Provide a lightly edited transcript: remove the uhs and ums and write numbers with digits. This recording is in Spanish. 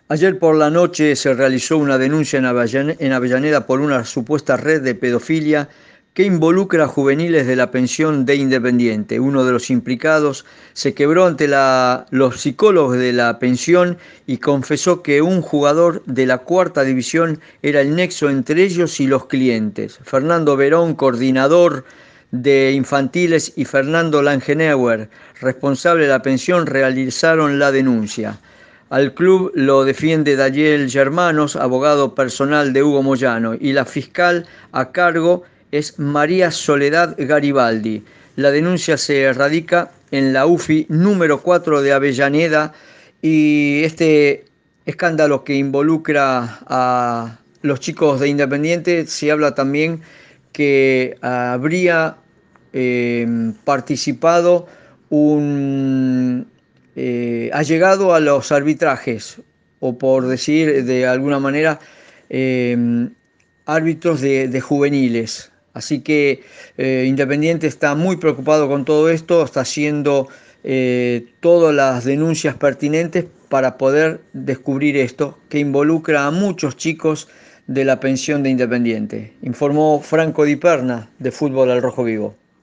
Ayer por la noche se realizó una denuncia en Avellaneda por una supuesta red de pedofilia que involucra a juveniles de la pensión de Independiente. Uno de los implicados se quebró ante los psicólogos de la pensión y confesó que un jugador de la cuarta división era el nexo entre ellos y los clientes. Fernando Verón, coordinador de infantiles, y Fernando Langenauer, responsable de la pensión, realizaron la denuncia. Al club lo defiende Daniel Germanos, abogado personal de Hugo Moyano, y la fiscal a cargo es María Soledad Garibaldi. La denuncia se radica en la UFI número 4 de Avellaneda y este escándalo que involucra a los chicos de Independiente, se habla también que habría participado un allegado a los arbitrajes, o por decir de alguna manera, eh, árbitros de juveniles. Así que Independiente está muy preocupado con todo esto, está haciendo todas las denuncias pertinentes para poder descubrir esto, que involucra a muchos chicos de la pensión de Independiente. Informó Franco Di Perna, de Fútbol al Rojo Vivo.